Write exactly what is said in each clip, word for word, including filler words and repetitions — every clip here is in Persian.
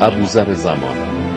ابوذر زمان.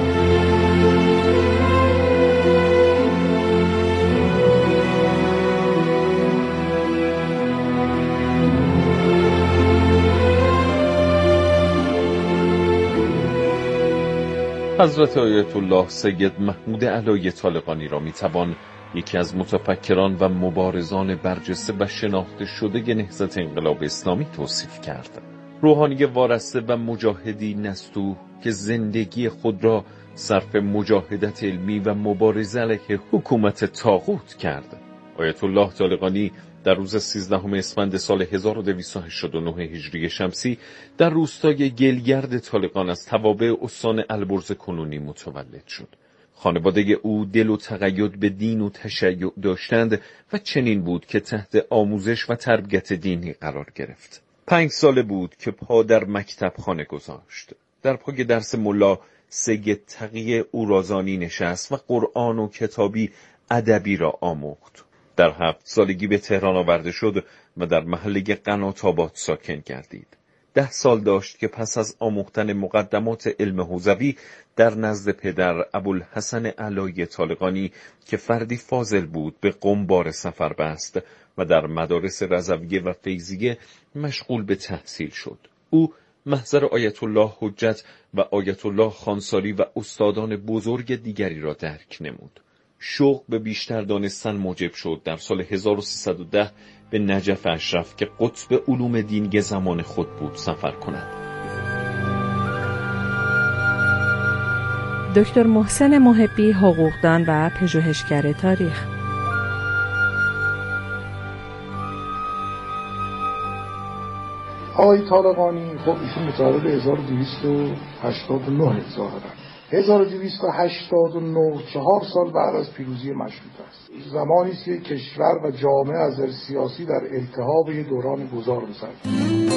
حضرت آیت الله سید محمود علایی طالقانی را میتوان یکی از متفکران و مبارزان برجسته و شناخته شده نهضت انقلاب اسلامی توصیف کرد. روحانی وارسته و مجاهدی نستوه که زندگی خود را صرف مجاهدت علمی و مبارزه علیه حکومت طاغوت کرد. آیت الله طالقانی در روز سیزدهم اسفند سال هزار و دویست و هشتاد و نه هجری شمسی در روستای گلگرد طالقان از توابع استان البرز کنونی متولد شد. خانواده او دل و تقید به دین و تشیع داشتند و چنین بود که تحت آموزش و تربیت دینی قرار گرفت. پنج ساله بود که پا در مکتب خانه گذاشت. در پای درس ملا سید تقی اورازانی نشست و قرآن و کتابی ادبی را آموخت. در هفت سالگی به تهران آورده شد و در محله قنات آباد ساکن گردید. ده سال داشت که پس از آموختن مقدمات علم حوزوی در نزد پدر ابوالحسن علایی طالقانی که فردی فاضل بود به قم بار سفر بست و در مدارس رضویه و فیضیه مشغول به تحصیل شد. او محضر آیت الله حجت و آیت الله خانساری و استادان بزرگ دیگری را درک نمود. شوق به بیشتر دانستن موجب شد در سال هزار و سیصد و ده به نجف اشرف که قطب علوم دینی زمان خود بود سفر کند. دکتر محسن محبی، حقوقدان و پژوهشگر تاریخ. آقای طالقانی خب ایشون متولد هزار و دویست و هشتاد و نه ظاهرا هزار و دویست و هشتاد و نه، چهار سال بعد از پیروزی مشروطه است. زمانی است که کشور و جامعه از نظر سیاسی در التهاب یک دوران گذار گذشت.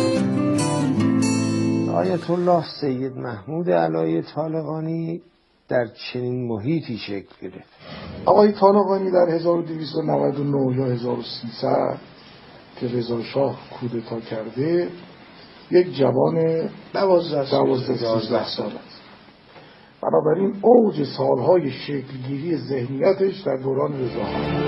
آیت الله سید محمود علایی طالقانی در چنین محیطی شکل گرفت. آقای طالقانی در هزار و دویست و نود و نه یا هزار و سیصد که رضا شاه کودتا کرده یک جوان دوازده سیزده سال است. بنابراین اوج سالهای شکلگیری ذهنیتش در دوران رضا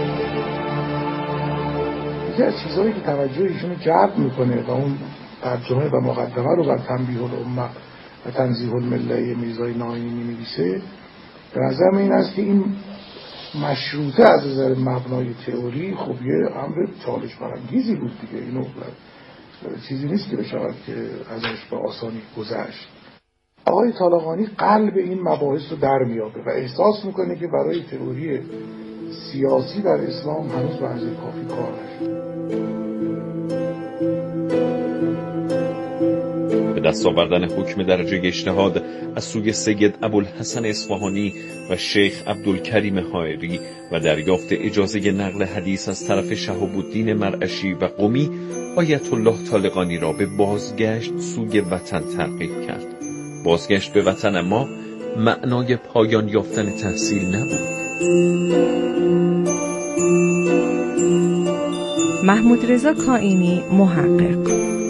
یکی از چیزهایی که توجه ایشونو جلب میکنه و اون ترجمه و مقدمه رو بر تنبیه الامه و تنزیه المله میرزای ناینی می‌نویسه، به نظر این است که این مشروطه از نظر مبنای تئوری خب یه امر چالش برانگیزی بود دیگه. اینو چیزی نیست که بشود که ازش به آسانی گذشت. آقای طالقانی قلب این مباحث رو در میابه و احساس میکنه که برای تئوری سیاسی در اسلام هنوز به اندازه کافی کار نشده. به دست آوردن حکم درجه اجتهاد از سوی سید ابوالحسن اصفهانی و شیخ عبدالکریم حائری و دریافت اجازه نقل حدیث از طرف شهاب الدین مرعشی و قمی، آیت الله طالقانی را به بازگشت سوی وطن ترغیب کرد. بازگشت به وطن ما معنای پایان یافتن تحصیل نبود. محمود رضا کائینی، محقق.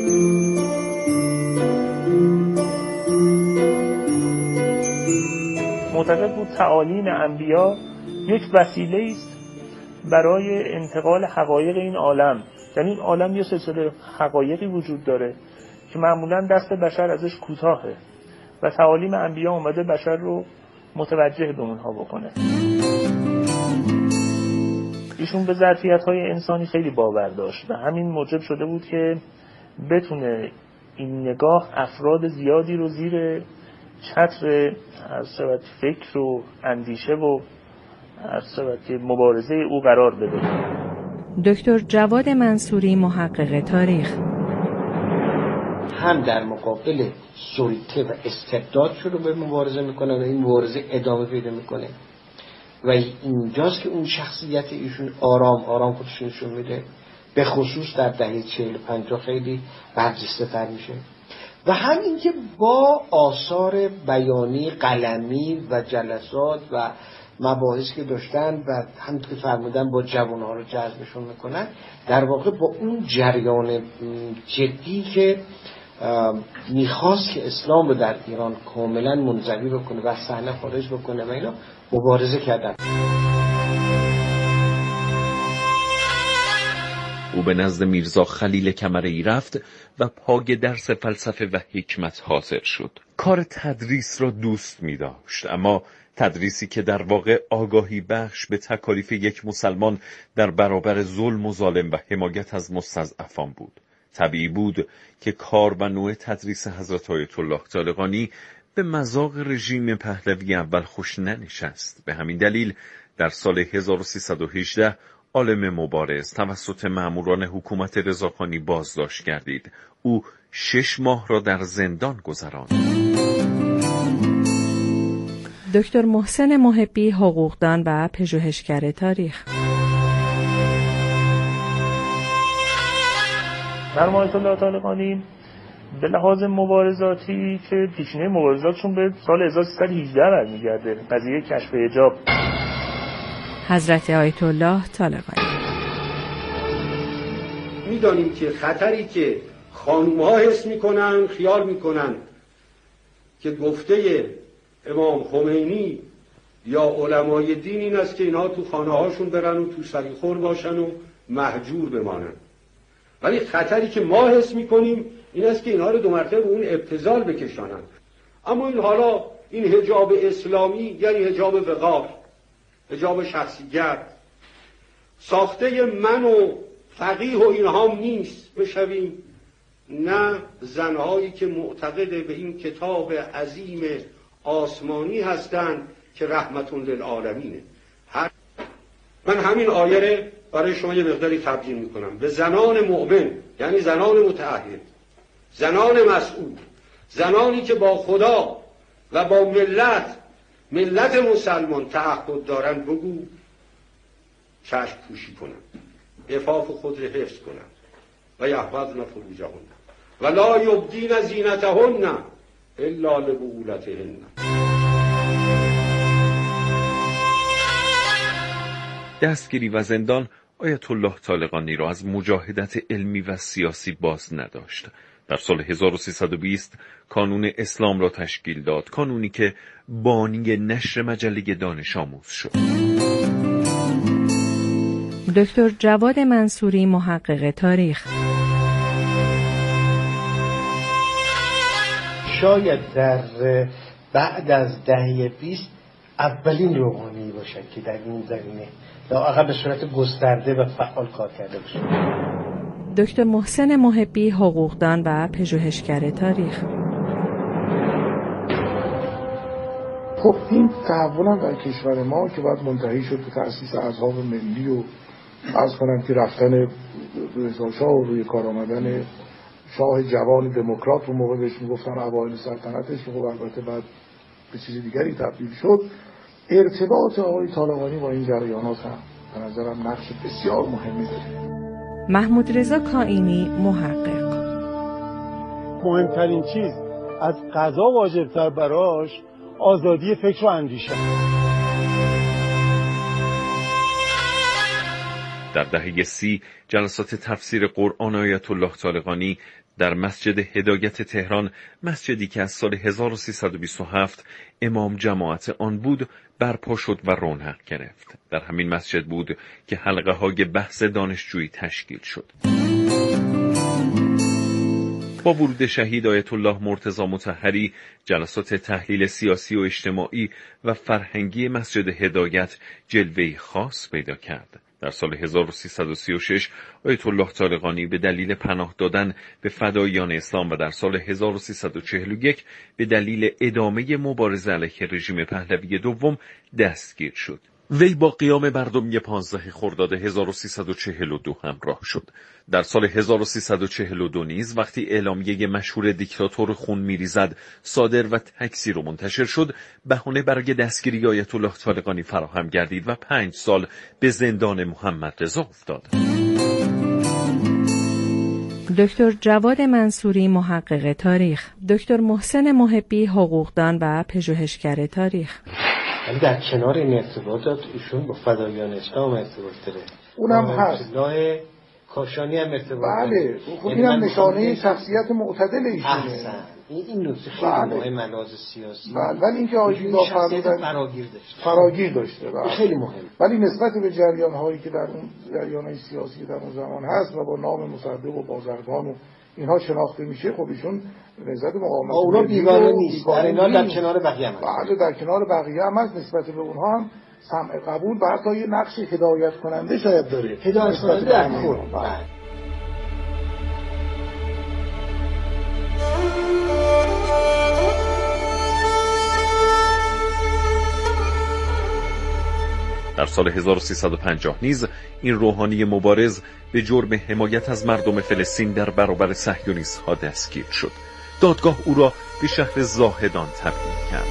معتقد بود تعالیم انبیا یک وسیله است برای انتقال حقایق این عالم. یعنی این عالم یه سلسله حقایقی وجود داره که معمولا دست بشر ازش کوتاهه و تعالیم انبیا اومده بشر رو متوجه به اونها بکنه. ایشون به ظرفیت‌های انسانی خیلی باور داشت و همین موجب شده بود که بتونه این نگاه افراد زیادی رو زیر چتر از شبت فکر و اندیشه و از شبت مبارزه او قرار بده. دکتر جواد منصوری، محقق تاریخ. هم در مقابل سلطه و استبداد شروع به مبارزه میکنه و این مبارزه ادامه پیدا میکنه و اینجاست که اون شخصیت ایشون آرام آرام خودش نشون میده، به خصوص در دهه چهل پنجاه خیلی برجسته تر میشه و همین که با آثار بیانی قلمی و جلسات و مباحثی که داشتن و همین که فرمودن با جوانها رو جذبشون میکنن، در واقع با اون جریان جدی که میخواست که اسلام رو در ایران کاملا منزوی بکنه و صحنه خارج بکنه و اینا مبارزه کردن. او به نزد میرزا خلیل کمرئی رفت و پاگ درس فلسفه و حکمت حاضر شد. کار تدریس را دوست می داشت، اما تدریسی که در واقع آگاهی بخش به تکالیف یک مسلمان در برابر ظلم و ظالم و حمایت از مستضعفان بود. طبیعی بود که کار و نوع تدریس حضرت آیت الله طالقانی به مذاق رژیم پهلوی اول خوش ننشست. به همین دلیل در سال هزار و سیصد و هجده عالم مبارز توسط ماموران حکومت رضاخانی بازداشت گردید. او شش ماه را در زندان گذراند. دکتر محسن محبی، حقوقدان و پژوهشگر تاریخ. مرحوم آیت الله طالقانی به لحاظ مبارزاتی که پیشینه مبارزاتشون به سال هزار و سیصد و هجده برمیگرده، قضیه کشف حجاب. حضرت آیت الله طالقانی: میدانیم که خطری که خانوم‌ها حس میکنن، خیال میکنن که گفته امام خمینی یا علمای دین این است که اینها تو خانه هاشون برن و تو سریخور باشن و مهجور بمانن، ولی خطری که ما حس میکنیم این است که اینها رو دو مرتبه به اون ابتذال بکشانند. اما این حالا این حجاب اسلامی یعنی حجاب وقار، حجاب شخصیت، ساخته من و فقیه و اینها نیست بشویم، نه زنهایی که معتقد به این کتاب عظیم آسمانی هستند که رحمت للعالمینه. من همین آیه برای شما یه مقداری تبیین میکنم. به زنان مؤمن یعنی زنان متعهد، زنان مسئول، زنانی که با خدا و با ملت ملت مسلمان تعهد دارن بگو چشم پوشی کنند، عفاف خود را حفظ کنند و یحفظن فروجهن و لا یبدین زینتهن الا لبعولتهن. دستگیری و زندان آیت الله طالقانی را از مجاهدت علمی و سیاسی باز نداشت. در سال هزار و سیصد و بیست کانون اسلام را تشکیل داد، کانونی که بانی نشر مجله دانش آموز شد. دکتر جواد منصوری، محقق تاریخ: شاید در بعد از دهه بیست اولین روحانی باشد که در این زمینه لااقل به صورت گسترده و فعال کار کرده باشد. دکتر محسن محبی، حقوقدان و پژوهشگر تاریخ: خب این تحول هم در کشور ما که بعد منتهی شد به تأسیس احزاب ملی و عرض کنم که رفتن رضا شاه و روی کار آمدن شاه جوان دموکرات رو موقع بهش میگفتن اوایل سلطنتش، که خب البته بعد به چیز دیگری تبدیل شد. ارتباط آقای طالقانی با این جریانات هم به نظرم نقش بسیار مهمی داره. محمود رضا کائینی، محقق: مهمترین چیز از قضا واجبتر براش آزادی فکر و اندیشه. در دهه سی جلسات تفسیر قرآن آیت الله طالقانی در مسجد هدایت تهران، مسجدی که از سال هزار و سیصد و بیست و هفت امام جماعت آن بود، برپا شد و رونق گرفت. در همین مسجد بود که حلقه های بحث دانشجویی تشکیل شد. با ورود شهید آیت الله مرتضی مطهری، جلسات تحلیل سیاسی و اجتماعی و فرهنگی مسجد هدایت جلوه‌ای خاص پیدا کرد. در سال هزار و سیصد و سی و شش آیت الله طالقانی به دلیل پناه دادن به فداییان اسلام و در سال هزار و سیصد و چهل و یک به دلیل ادامه مبارزه علیه رژیم پهلوی دوم دستگیر شد. وی با قیام مردمی پانزده خرداد هزار و سیصد و چهل و دو همراه شد. در سال هزار و سیصد و چهل و دو نیز وقتی اعلامیه مشهور دیکتاتور خون میریزد صادر و تکثیر و منتشر شد، بهانه برای دستگیری آیت الله طالقانی فراهم گردید و پنج سال به زندان محمد رضا افتاد. دکتر جواد منصوری، محقق تاریخ: دکتر محسن محبی، حقوقدان و پژوهشگر تاریخ: ولی در کنار این ارتباطات ایشون با فداییان اسلام ارتباط داره. اونم هست. الله کاشانی هم ارتباط بله خب این هم نشانه شخصیت معتدل ایشونه. این این نکته خیلی بله. مهمه لحاظ سیاسی. بله ولی اینکه آیدیدا فرمودن فراگیر داشته فراگیر داشته بله. خیلی مهم. ولی نسبت به جریان هایی که در اون جریان های سیاسی در اون زمان هست و با نام مصدق و بازرگان و اینها شناخته میشه، خب ایشون نهضت مقاومت اونا بیگانه نیست، در اینا در کنار بقیه هم هست. بله در کنار بقیه هم هست. نسبت به اونها هم سمع قبول و حتی یه نقش هدایت کننده شاید داره. هدایت کننده در کل. در سال هزار و سیصد و پنجاه نیز این روحانی مبارز به جرم حمایت از مردم فلسطین در برابر صهیونیست‌ها دستگیر شد. دادگاه او را به شهر زاهدان تبدیل کرد.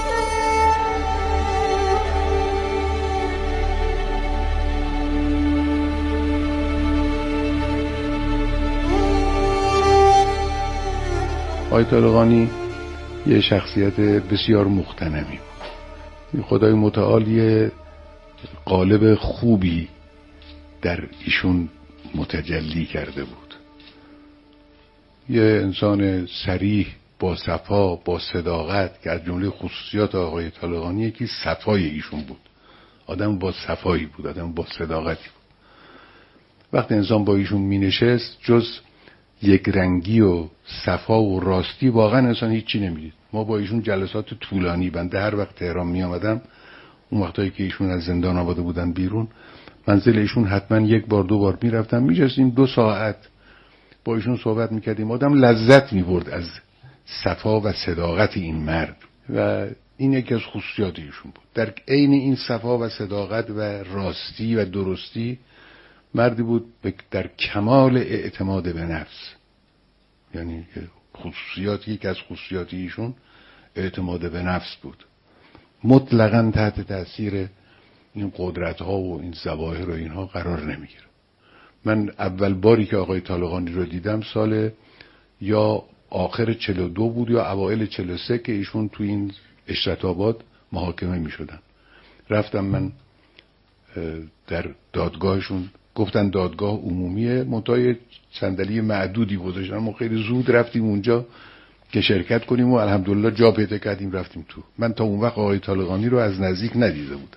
آقای طالقانی یه شخصیت بسیار مغتنمی بود. خدای متعال یه قالب خوبی در ایشون متجلی کرده بود. یه انسان صریح با صفا، با صداقت که از جمله خصوصیات آقای طالقانی یکی صفای ایشون بود. آدم با صفایی بود، آدم با صداقتی بود. وقتی انسان با ایشون می نشست جز یک رنگی و صفا و راستی واقعا انسان هیچی نمیدید. ما با ایشون جلسات طولانی، بنده هر وقت تهران می آمدم اون وقتایی که ایشون از زندان آمده بودن بیرون، منزل ایشون حتما یک بار دو بار میرفتم، میجستیم دو ساعت با ایشون صحبت میکردیم. آدم لذت میبرد از صفا و صداقت این مرد و این یکی از خصوصیات ایشون بود. در عین این صفا و صداقت و راستی و درستی مردی بود در کمال اعتماد به نفس. یعنی خصوصیات یک از خصوصیات ایشون اعتماد به نفس بود. مطلقاً تحت تاثیر این قدرت ها و این ظواهر و اینها قرار نمیگیره. من اول باری که آقای طالقانی رو دیدم سال یا آخر چهل و دو بود یا اوایل چهل و سه که ایشون تو این اشرت آباد محاکمه میشدن. رفتم من در دادگاهشون، گفتن دادگاه عمومیه، منتهای صندلی معدودی گذاشتن. ما خیلی زود رفتیم اونجا که شرکت کنیم و الحمدلله جا پیدا کردیم رفتیم تو. من تا اون وقت آقای طالقانی رو از نزدیک ندیده بودم.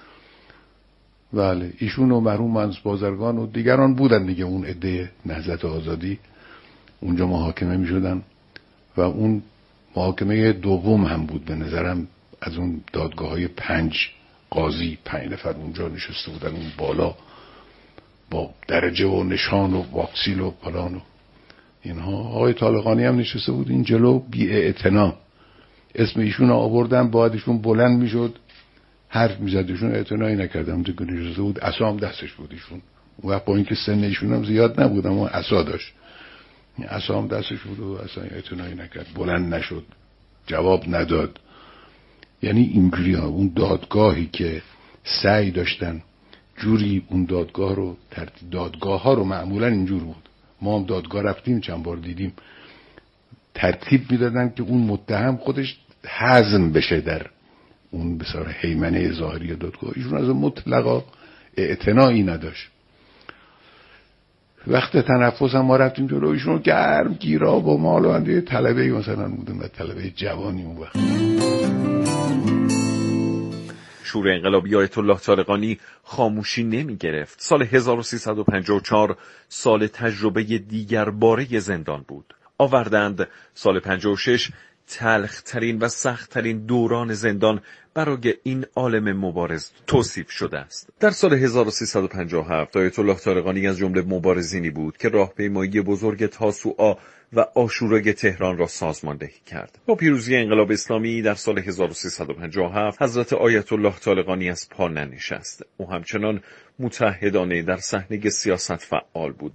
بله ایشون و مرحوم منصور بازرگان و دیگران بودن دیگه، اون عده نهضت آزادی اونجا محاکمه می شدن و اون محاکمه دوم هم بود به نظرم از اون دادگاه های پنج قاضی، پنج نفر اونجا نشسته بودن اون بالا با درجه و نشان و واکسیل و پلان و اینها. آقای طالقانی هم نشسته بود این جلو بی اعتنا. اسم ایشون آوردن باید ایشون بلند می شد حرف می زد، ایشون اعتنایی نکردم تو که نشسته بود، عصام دستش بود ایشون. اون وقت با اینکه سن ایشون هم زیاد نبود اما عصا داشت، عصام دستش بود و اصلا اعتنایی نکرد، بلند نشد، جواب نداد. یعنی اینجوری ها اون دادگاهی که سعی داشتن جوری اون دادگاه رو ترتیب، دادگاه ها رو معمولا اینجور بود، ما هم دادگاه رفتیم چند بار دیدیم، ترتیب میدادن که اون متهم خودش هضم بشه در اون بسیار هیمنه ظاهری دادگاه. ایشون از مطلقا اعتنایی نداشت. وقت تنفس هم ما رفتیم جلو، ایشون گرم گیرا با مال و انده طلبه مثلا بودن و طلبه جوانی اون وقت. شور انقلابی آیت الله طالقانی خاموشی نمی گرفت. سال هزار و سیصد و پنجاه و چهار سال تجربه دیگر باره زندان بود. آوردند سال پنجاه و شش تلخترین و سختترین دوران زندان برای این عالم مبارز توصیف شده است. در سال هزار و سیصد و پنجاه و هفت آیت الله طالقانی از جمله مبارزینی بود که راهپیمایی بزرگ تاسوعا و عاشورای تهران را سازماندهی کرد. با پیروزی انقلاب اسلامی در سال هزار و سیصد و پنجاه و هفت حضرت آیت الله طالقانی از پا ننشست. او همچنان متحدانه در صحنه سیاست فعال بود.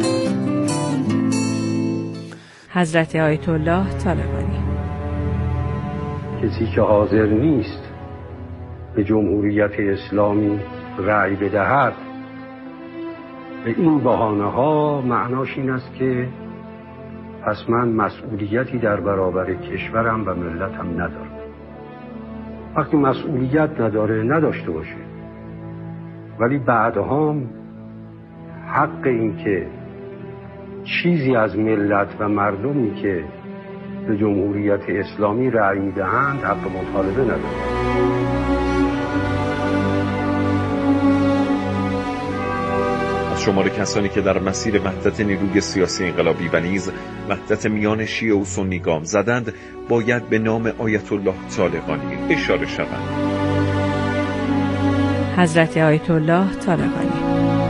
حضرت آیت الله طالقانی: کسی که حاضر نیست به جمهوریت اسلامی رأی بدهد به این بهانه ها معناش این است که پس من مسئولیتی در برابر کشورم و ملتم ندارم. وقتی مسئولیت نداره نداشته باشه، ولی بعدها حق این که چیزی از ملت و مردمی که به جمهوریت اسلامی رأی میدهند حق مطالبه ندارند. شمار کسانی که در مسیر وحدت نیروی سیاسی انقلابی و نیز وحدت میان شیعه و سنی گام زدند باید به نام آیت الله طالقانی اشاره شوند. حضرت آیت الله طالقانی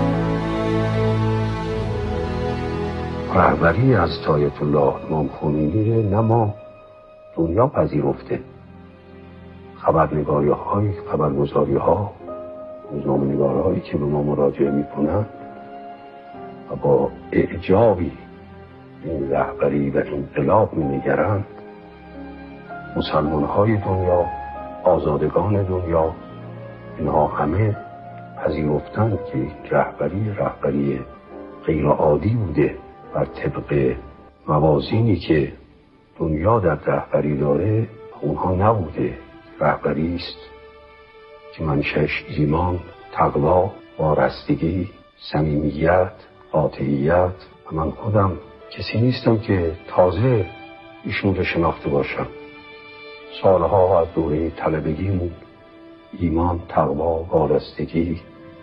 رهبری از آیت الله امام خمینی نه ما دنیا پذیرفته. خبرنگاری های خبرگزاری ها روزنامه نگارهایی که به ما مراجعه می کنند و با اعجابی این رهبری و انقلاب می نگرند، مسلمان های دنیا، آزادگان دنیا، اینها همه پذیرفتند که این رهبری رهبری غیر عادی بوده بر طبق موازینی که دنیا در رهبری داره اونها نبوده. رهبری است که منشأش ایمان، تقوا، وارستگی، صمیمیت، قاطعیت و من خودم کسی نیستم که تازه ایشون رو شناخته باشم. سالها از دوره طلبگیمون ایمان، تقوا، وارستگی،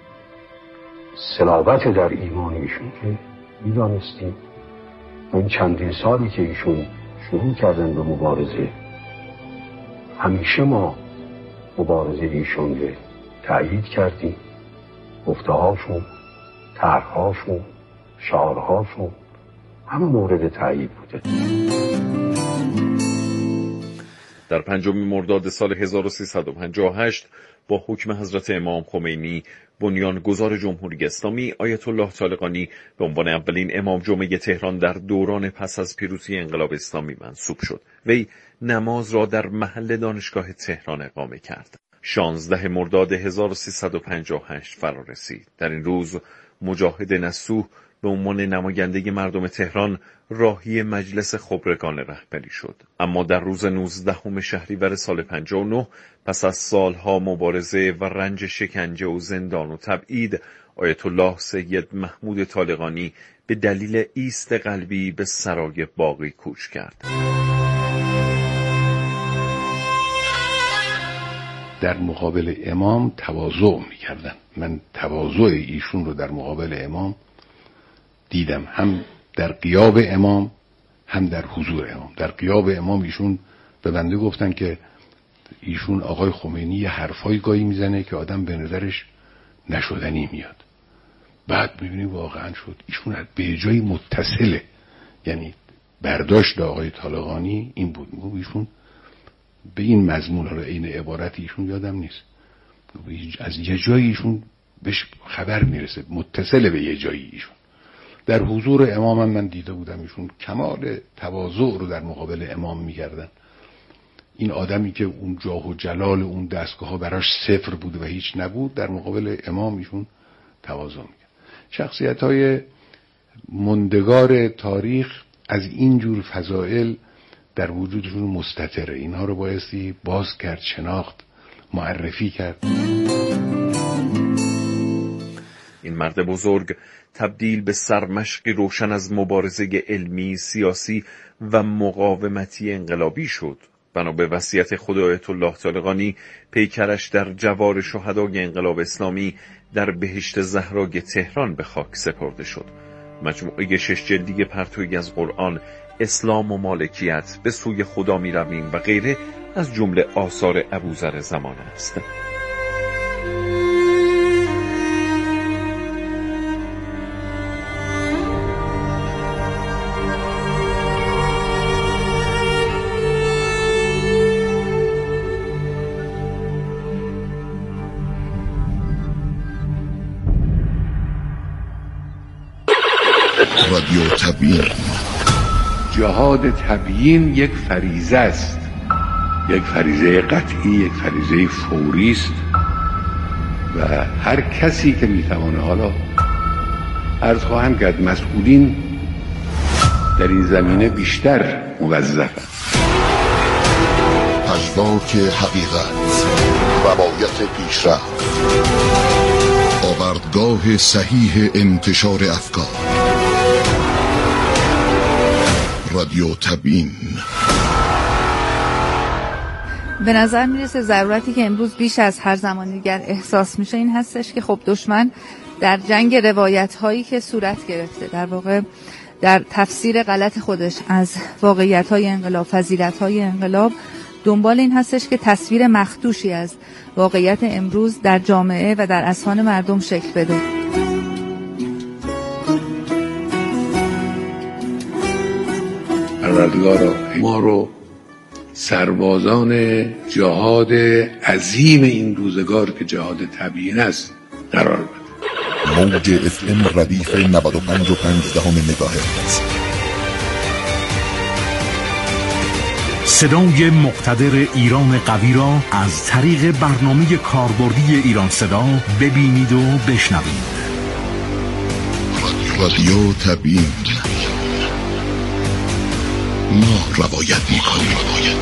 صلابت در ایمان ایشون که میدانستیم. این چندین سالی که ایشون شروع کردن به مبارزه، همیشه ما مبارزه ایشون رو تأیید کردیم. گفته‌هاشون، طرح‌هاشون، شعارهاشون همه مورد تأیید بوده. در پنجم مرداد سال هزار و سیصد و پنجاه و هشت با حکم حضرت امام خمینی بنیانگذار جمهوری اسلامی آیت الله طالقانی به عنوان اولین امام جمعه تهران در دوران پس از پیروزی انقلاب اسلامی منصوب شد. وی نماز را در محل دانشگاه تهران اقامه کرد. شانزده مرداد هزار و سیصد و پنجاه و هشت فرا رسید. در این روز مجاهد نصوح به عنوان نماینده مردم تهران راهی مجلس خبرگان رهبری شد. اما در روز نوزدهم شهریور سال پنجاه و نه پس از سالها مبارزه و رنج شکنجه و زندان و تبعید، آیت الله سید محمود طالقانی به دلیل ایست قلبی به سرای باقی کوچ کرد. در مقابل امام تواضع می‌کردن. من تواضع ایشون رو در مقابل امام دیدم، هم در غیاب امام هم در حضور امام. در غیاب امام ایشون به بنده گفتن که ایشون آقای خمینی یه حرفایی گاهی میزنه که آدم به نظرش نشدنی میاد. بعد میبینی واقعا شد. ایشون به جای متصله، یعنی برداشت آقای طالقانی این بود. ایشون به این مضمون رو این عبارت ایشون یادم نیست، از یه جایی ایشون بهش خبر میرسه، متصل به یه جایی ایشون. در حضور امام هم من دیده بودم ایشون کمال تواضع رو در مقابل امام میکردن. این آدمی که اون جاه و جلال اون دستگاه ها براش صفر بود و هیچ نبود، در مقابل امام ایشون تواضع میکرد. شخصیت های مندگار تاریخ از اینجور فضائل در وجودشون مستتره. اینها رو بایستی باز کرد، شناخت، معرفی کرد. این مرد بزرگ تبدیل به سرمشقی روشن از مبارزه علمی، سیاسی و مقاومتی انقلابی شد. بنا به وصیت خود آیت الله طالقانی، پیکرش در جوار شهدای انقلاب اسلامی در بهشت زهرای تهران به خاک سپرده شد. مجموعه شش جلدی پرتویی از قرآن، اسلام و مالکیت، به سوی خدا می رویم و غیره از جمله آثار ابوذر زمانه است. رادیو تبیین. جهاد تبیین یک فریضه است، یک فریضه قطعی، یک فریضه فوری است و هر کسی که میتوانه، حالا عرض خواهم کرد مسئولین در این زمینه بیشتر موظفند. پژواک حقیقت، روایت پیشرفت، آوردگاه صحیح انتشار افکار. رادیو تبیین. به نظر میرسه ضرورتی که امروز بیش از هر زمان دیگر احساس میشه این هستش که خب دشمن در جنگ روایت هایی که صورت گرفته، در واقع در تفسیر غلط خودش از واقعیت های انقلاب، فضیلت های انقلاب، دنبال این هستش که تصویر مخدوشی از واقعیت امروز در جامعه و در اذهان مردم شکل بده. پروردگارا ما رو سربازان جهاد عظیم این روزگار که جهاد تبیین است قرار بده. موج اف ام ردیف نود و پنج و پنج دهم مگاهرتز. صدای مقتدر ایران قوی را از طریق برنامه کاربردی ایران صدا ببینید و بشنوید. رادیو تبیین. ما روایت می‌کنیم.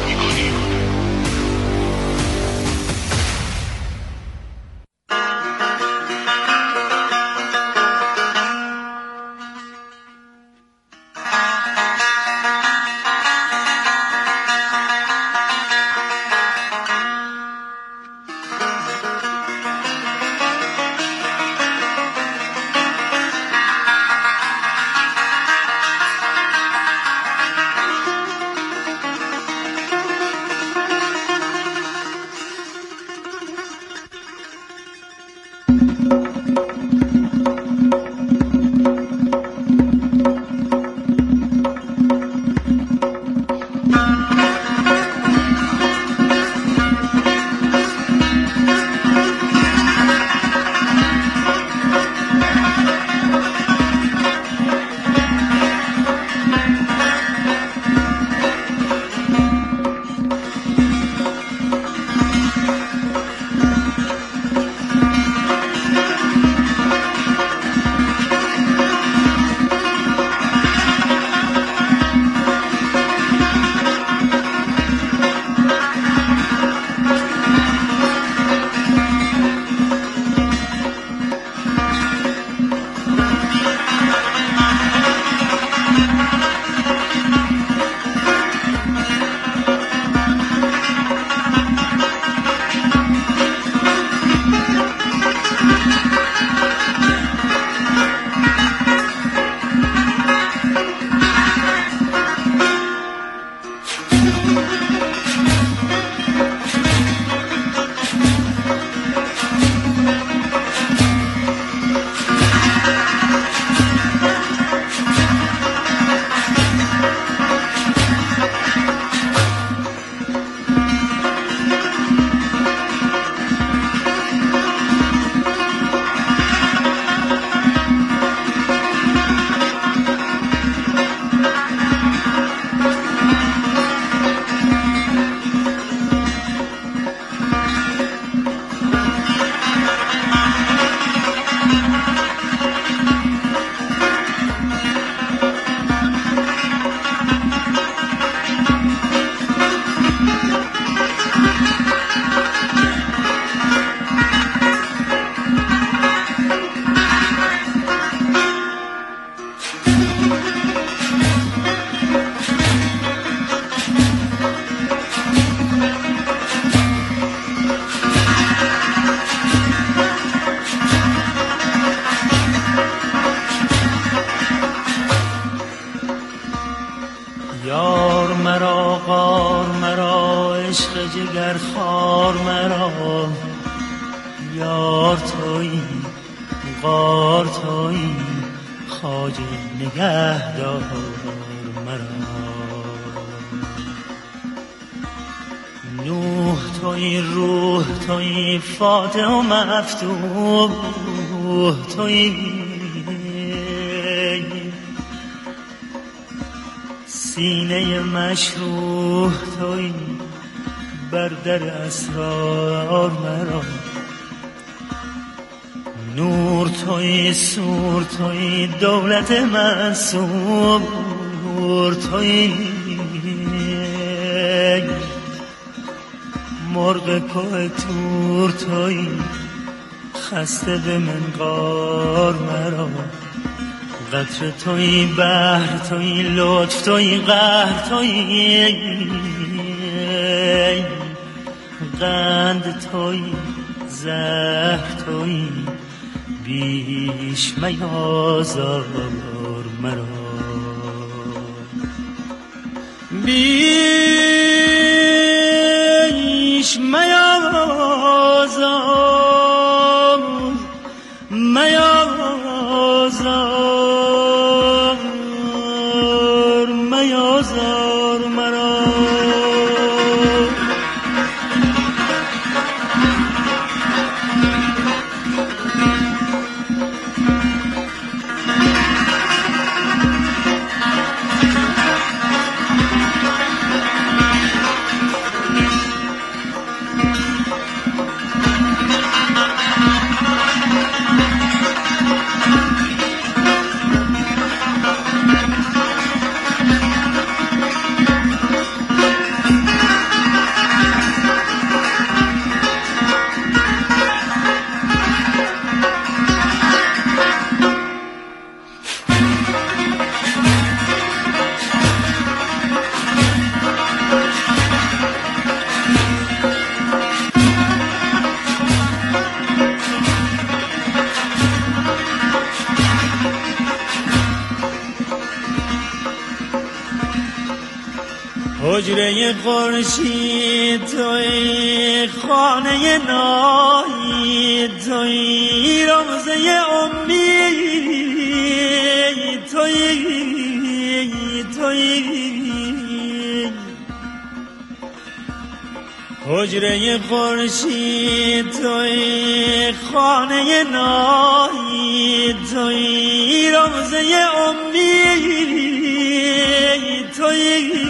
فاتح و مفتوح توی سینه مشروح توی بر در اسرار مرا نور توی سور توی دولت منصور توی مرغ کوه تور توی خسته به منقار مرا. قطر توی بحر توی لطف توی قهر توی قند توی زهر توی بیش میازار مرا. بیش میازار میازار میازار مرا. حجره خورشید توی، خانه نایی توی، روزه امید توی توی. حجره خورشید توی، خانه نایی توی، روزه امید توی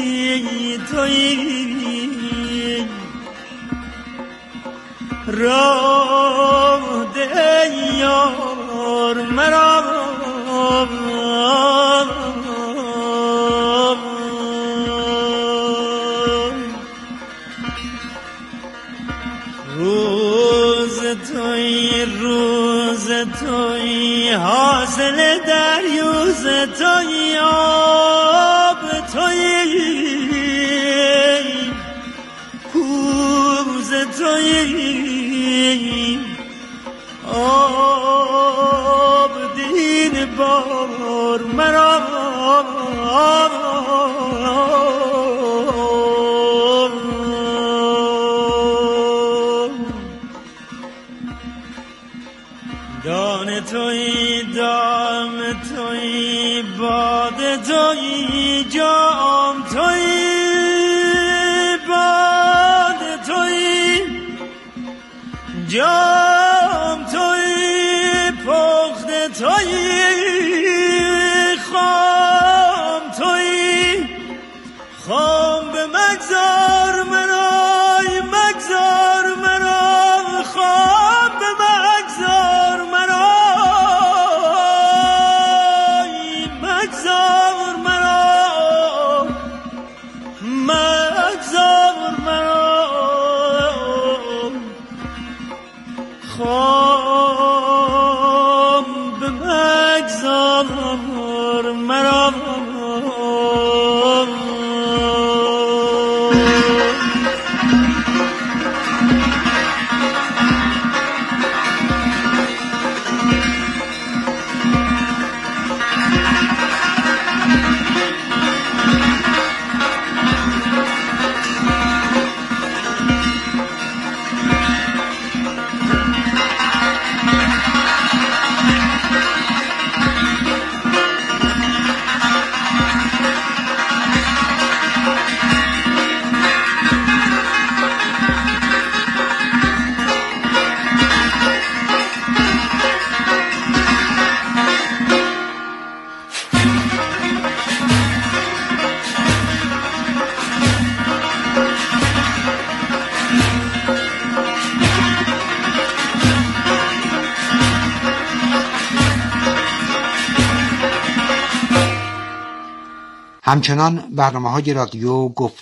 توی. راه ده یار مرا، روز توی روز توی، حاصل دریوز توی، آب توی توی، آب دین بار مرا. دان توی، دام توی، باد توی، جام توی، جام توی، پخته توی، خام توی، خام به مگذار مرا، مگذار مرا، خام به مگذار مرا، مگذار مرا، مگذار مرا، خام به مگذار مرا. همچنان برنامه‌های رادیو گفت